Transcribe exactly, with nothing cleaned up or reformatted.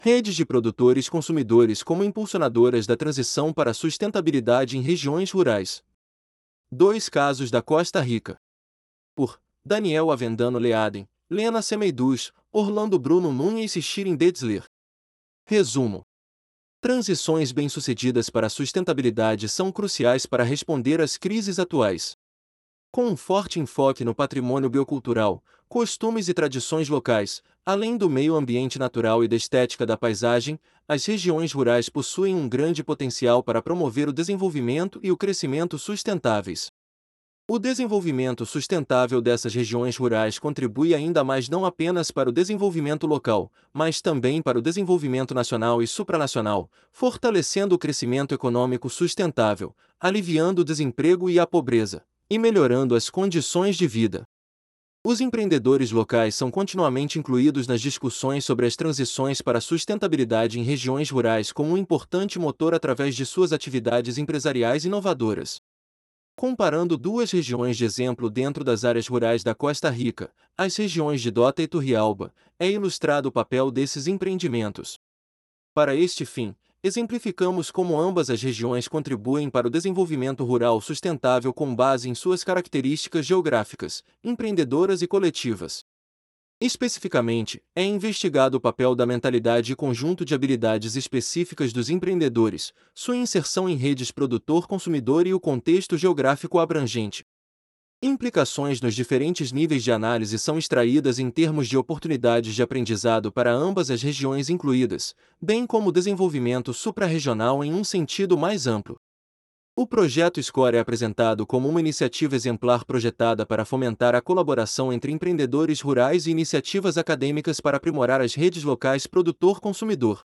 Redes de produtores consumidores como impulsionadoras da transição para a sustentabilidade em regiões rurais. Dois casos da Costa Rica. Por Daniel Avendano Leaden, Lena Semeiduz, Orlando Bruno Nunes e Shirin Detzler. Resumo. Transições bem-sucedidas para a sustentabilidade são cruciais para responder às crises atuais. Com um forte enfoque no patrimônio biocultural, costumes e tradições locais, além do meio ambiente natural e da estética da paisagem, as regiões rurais possuem um grande potencial para promover o desenvolvimento e o crescimento sustentáveis. O desenvolvimento sustentável dessas regiões rurais contribui ainda mais não apenas para o desenvolvimento local, mas também para o desenvolvimento nacional e supranacional, fortalecendo o crescimento econômico sustentável, aliviando o desemprego e a pobreza, e melhorando as condições de vida. Os empreendedores locais são continuamente incluídos nas discussões sobre as transições para a sustentabilidade em regiões rurais como um importante motor através de suas atividades empresariais inovadoras. Comparando duas regiões de exemplo dentro das áreas rurais da Costa Rica, as regiões de Dota e Turrialba, é ilustrado o papel desses empreendimentos. Para este fim, exemplificamos como ambas as regiões contribuem para o desenvolvimento rural sustentável com base em suas características geográficas, empreendedoras e coletivas. Especificamente, é investigado o papel da mentalidade e conjunto de habilidades específicas dos empreendedores, sua inserção em redes produtor-consumidor e o contexto geográfico abrangente. Implicações nos diferentes níveis de análise são extraídas em termos de oportunidades de aprendizado para ambas as regiões incluídas, bem como o desenvolvimento suprarregional em um sentido mais amplo. O projeto Score é apresentado como uma iniciativa exemplar projetada para fomentar a colaboração entre empreendedores rurais e iniciativas acadêmicas para aprimorar as redes locais produtor-consumidor.